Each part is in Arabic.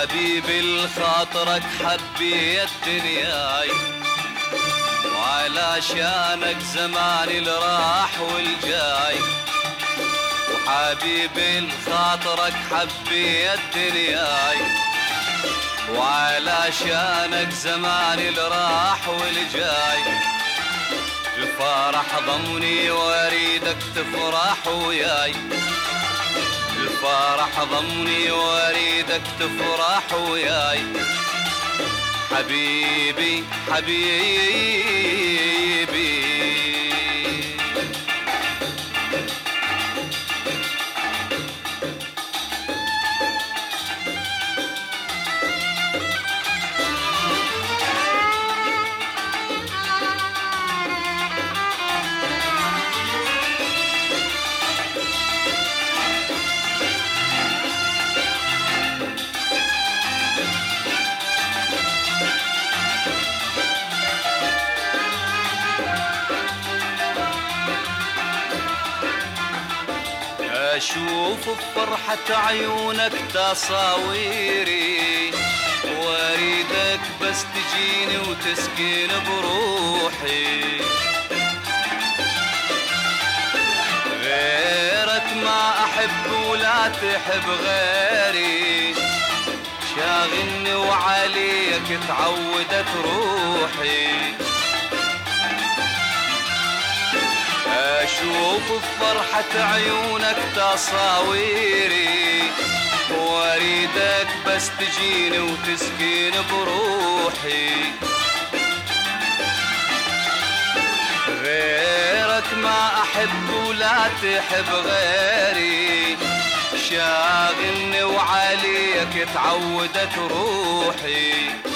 حبيبي الخاطرك حبيت دنياي، وعلاشانك زماني الراح والجاي. وحبيبي الخاطرك حبيت دنياي، وعلاشانك زماني الراح والجاي. الفرح ضمني واريدك تفرح وياي، الفرح ضمني واريدك تفرح وياي. حبيبي حبيبي أشوف بفرحة عيونك تصاويري، واريدك بس تجيني وتسكن بروحي. غيرك ما أحب ولا تحب غيري، شاغلني وعليك تعودت روحي. أشوف بفرحة عيونك تصاويري، واريدك بس تجيني وتسكن بروحي. غيرك ما أحب ولا تحب غيري، شاغلني وعليك تعودت روحي.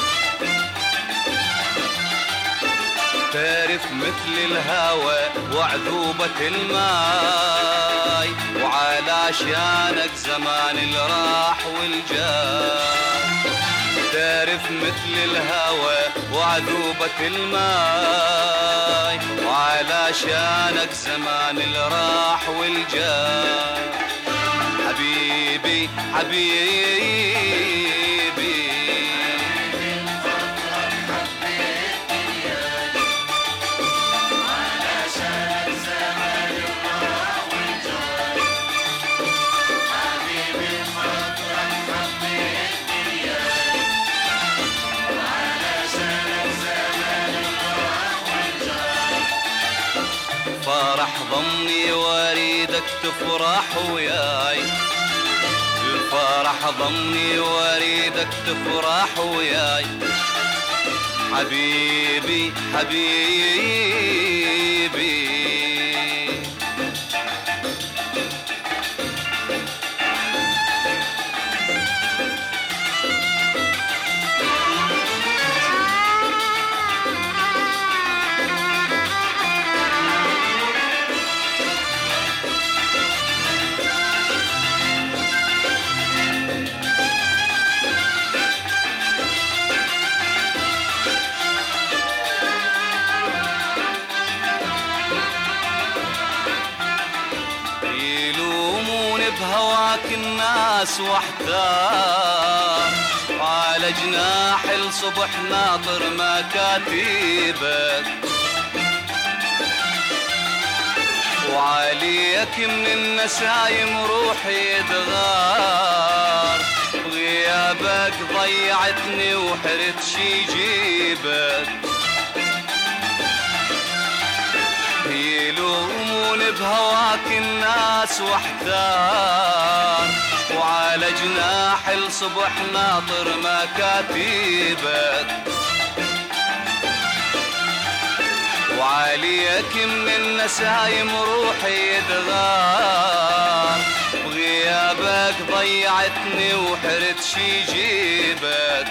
تعرف مثل الهوى وعذوبة الماي، وعلاشانك زمان الراح والجاي. تعرف مثل الهوى وعذوبة الماي، وعلاشانك زمان الراح والجاي. حبيبي حبيبي فرح ضمني واريدك تفرح وياي، الفرح ضمني واريدك تفرح وياي. حبيبي حبيبي بهواك الناس واحتار، وعلى جناح الصبح ناطر مكاتبك. وعليك من النسايم روحي تغار، غيابك ضيعتني وحرت شي جيبك. يلومون بهواك الناس واحتار، وعلى جناح الصبح ناطر مكاتبك. وعليك من النسايم روحي تغار، وغيابك ضيعتني وحرت شي جيبك.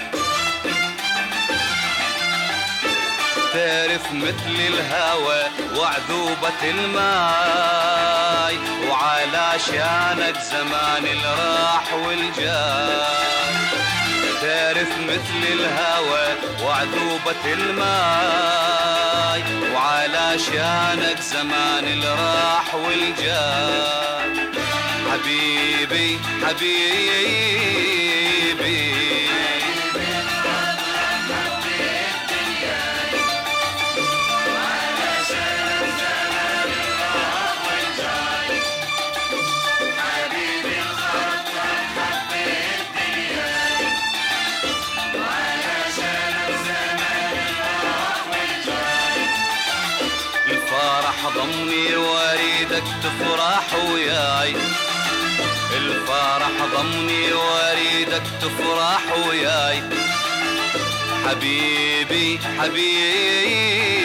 تعرف مثل الهوى وعذوبة الماي، وعلاشانك زمان الراح والجاي. تعرف مثل الهوى وعذوبة الماي، وعلاشانك زمان الراح والجاي. حبيبي حبيبي الفرح ضمني واريدك تفرح وياي، الفرح ضمني واريدك تفرح وياي، حبيبي حبيبي